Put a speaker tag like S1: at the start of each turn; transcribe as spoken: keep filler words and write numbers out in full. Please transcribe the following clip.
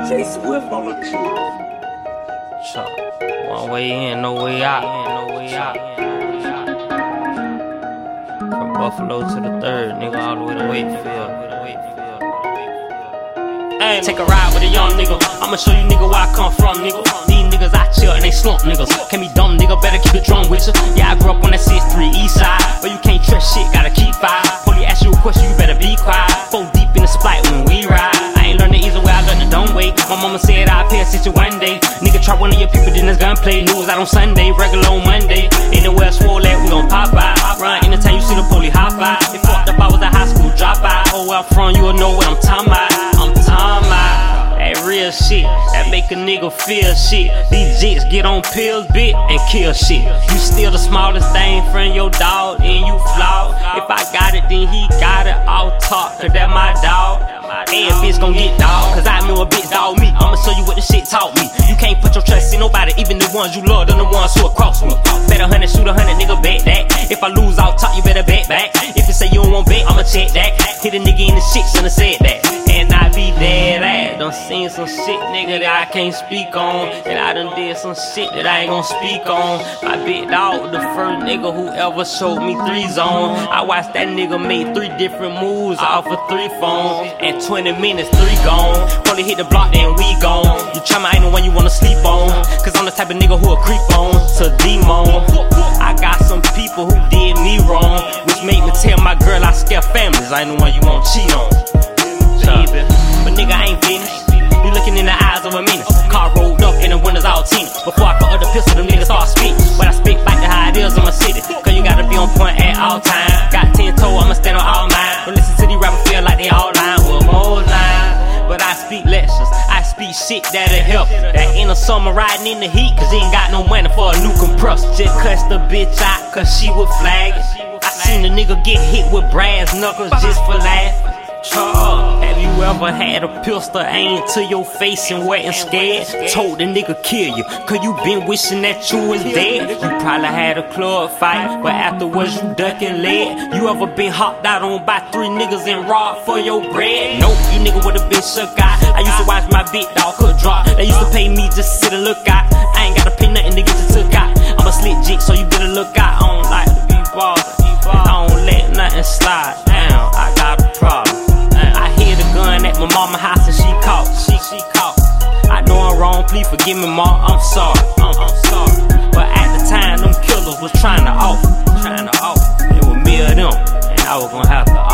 S1: J Swift on the truth.
S2: Chuck. One way in, no way out. No way out. From Buffalo to the third, nigga, all the way to Wakefield. Hey, take a ride with a young nigga. I'ma show you nigga where I come from, nigga. These niggas out chill and they slump niggas. Can't be dumb, nigga, better keep the drum with you. Yeah, I grew up on that six three east side, but you can't trust shit, gotta keep fire. Police ask you a question, you better be quiet. Four deep in the spot when we ride. I ain't learned the easy way, I learned the dumb way. My mama said I'll pay attention one day. Nigga try one of your people, then it's gunplay. News out on Sunday, regular on Monday. Anywhere swole at, we gon' pop out. Run anytime you see the police hop out. It fucked up, I was a high school dropout. Oh, where I'm from, you'll know what I'm talking about. I'm talking about that real shit, that make a nigga feel shit. These jits get on pills, bit, and kill shit. You still the smallest thing from your dog, and you flawed. If I got it, then he got it. I'll talk, cause that my dog. And bitch gon' get dog, cause I know a bitch dog me. I'ma show you what the shit taught me. You can't put your trust in nobody, even the ones you love, them the ones who across me. Bet a hundred, shoot a hundred, nigga, bet that. If I lose, I'll talk, you better bet back. If you say you don't want bet, I'ma check that. Hit a nigga in the shit, shouldn't have said that. And I be dead at. Done seen some shit, nigga, that I can't speak on. And I done did some shit that I ain't gon' speak on. My big dog, the first nigga who ever showed me three zone. I watched that nigga make three different moves off of three phones. And twenty minutes, three gone. Probably hit the block, then we gone. You try me, I ain't the one you wanna sleep on. Cause I'm the type of nigga who'll creep on to demon. I got some people who did me wrong, which made me tell my girl I scare families. I ain't the one you wanna cheat on. Baby. But nigga, I ain't finished. You looking in the eyes of a menace. Car rolled up and the windows all tinted. Before I cut up the pistol, them niggas start spitting. But I spit back to how it is in my city. Cause you gotta be on point at all times. Got ten toe, I'ma stand on all mine. Don't listen to these rappers feel like they all lying. Well, more lying. But I speak lectures, I speak shit that'll help. That in the summer riding in the heat, cause he ain't got no money for a new compressor. Just cuss the bitch out, cause she was flagging. I seen the nigga get hit with brass knuckles just for laughing. Charles, have you ever had a pistol aimed to your face and wet and scared? Told the nigga kill you, cause you been wishing that you was dead. You probably had a club fight, but afterwards you ducking lead. You ever been hopped out on by three niggas and robbed for your bread? Nope, you nigga would've been shook out. I used to watch my big dog could drop. They used to pay me just to sit and look out. I ain't gotta pay nothing to get you took out. I'm a slick jig, so you better look out. I don't like to be bothered, I don't let nothing slide. Damn, I got a problem. Gun at my mama house and she caught, she, she caught. I know I'm wrong, please forgive me, ma, I'm sorry, I'm, I'm sorry. But at the time, them killers was trying to off, trying to off. It was me or them, and I was gonna have to